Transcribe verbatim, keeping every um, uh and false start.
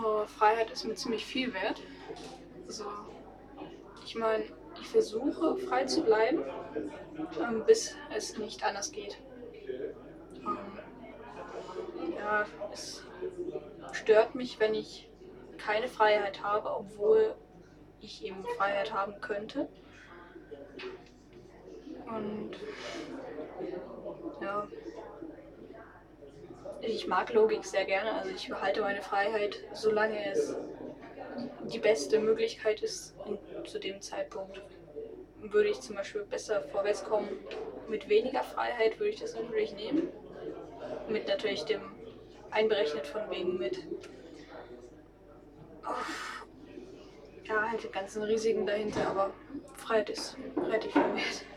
Oh, Freiheit ist mir ziemlich viel wert. Also, ich meine, ich versuche frei zu bleiben, ähm, bis es nicht anders geht. Ähm, ja, es stört mich, wenn ich keine Freiheit habe, obwohl ich eben Freiheit haben könnte. Und ja, ich mag Logik sehr gerne. Also ich behalte meine Freiheit, solange es die beste Möglichkeit ist. Und zu dem Zeitpunkt würde ich zum Beispiel besser vorwärts kommen. Mit weniger Freiheit würde ich das natürlich nehmen. Mit natürlich dem einberechnet von wegen mit oh, ja, halt die ganzen Risiken dahinter, aber Freiheit ist relativ viel wert.